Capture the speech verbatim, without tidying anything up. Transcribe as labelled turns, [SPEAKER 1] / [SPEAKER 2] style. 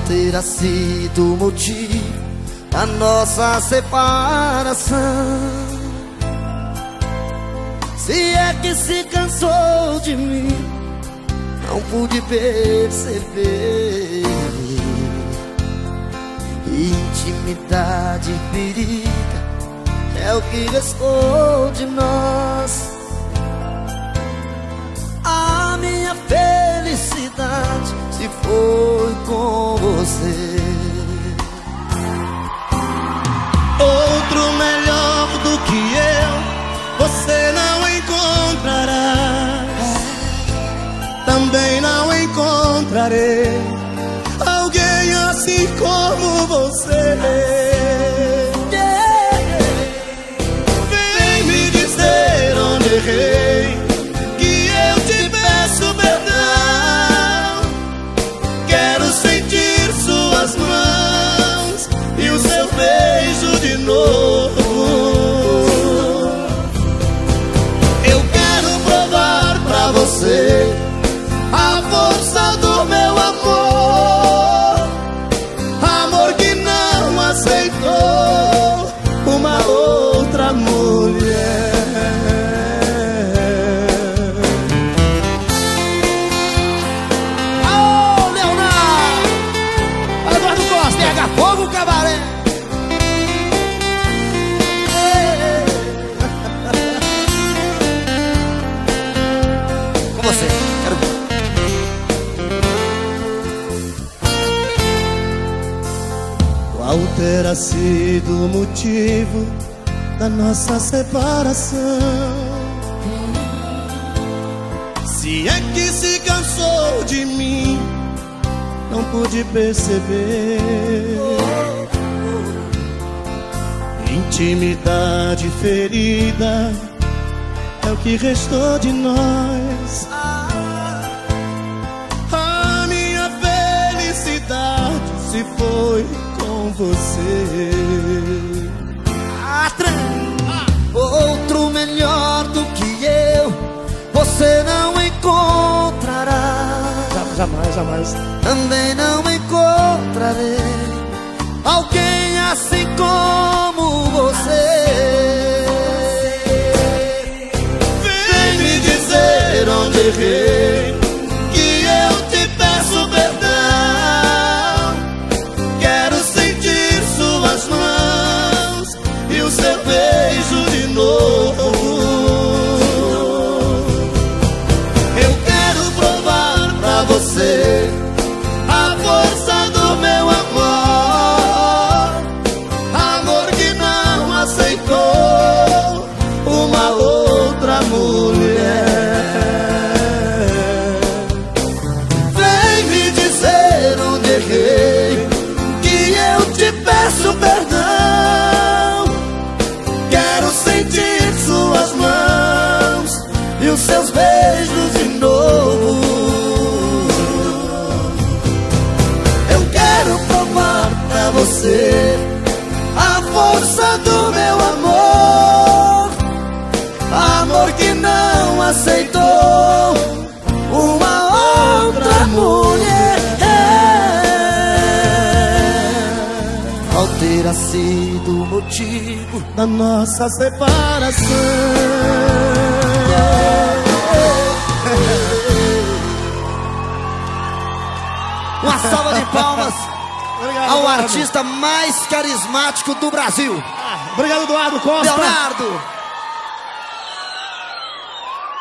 [SPEAKER 1] terá sido o motivo da nossa separação. Se é que se cansou de mim, não pude perceber. Intimidade ferida é o que restou de nós. A minha felicidade se foi com você.
[SPEAKER 2] Outro melhor do que eu você não encontrará. Também não encontrarei alguém assim como você. Vem me dizer onde errei, que eu te peço perdão. Quero sentir suas mãos e o seu beijo de novo. Eu quero provar pra você a força do meu amor, amor que não aceitou uma outra mulher.
[SPEAKER 1] Ô, Leonardo! Eduardo Costa, pega fogo, cabaré! Com você, quero ver.
[SPEAKER 2] Qual terá sido o motivo da nossa separação? Se é que se cansou de mim, não pude perceber. Intimidade ferida é o que restou de nós. A minha felicidade se foi com você.
[SPEAKER 1] Outro melhor do que eu você não encontrará.
[SPEAKER 2] Jamais, jamais.
[SPEAKER 1] Também não encontrarei alguém assim como você.
[SPEAKER 2] Vem me dizer onde errei, que eu te peço perdão. Quero sentir suas mãos e o seu beijo de novo. Eu quero provar pra você a força do meu amor, amor que não aceitou uma outra mulher. Vem me dizer onde errei, que eu te peço perdão. Quero sentir suas mãos e os seus beijos de novo. Eu quero provar pra você a força do meu amor, amor que não aceitou uma outra mulher.
[SPEAKER 1] Qual terá sido o motivo
[SPEAKER 2] Da nossa separação?
[SPEAKER 1] Uma salva de palmas
[SPEAKER 2] Obrigado,
[SPEAKER 1] ao
[SPEAKER 2] Eduardo.
[SPEAKER 1] artista mais carismático do Brasil,
[SPEAKER 2] Obrigado, Eduardo Costa.
[SPEAKER 1] Leonardo.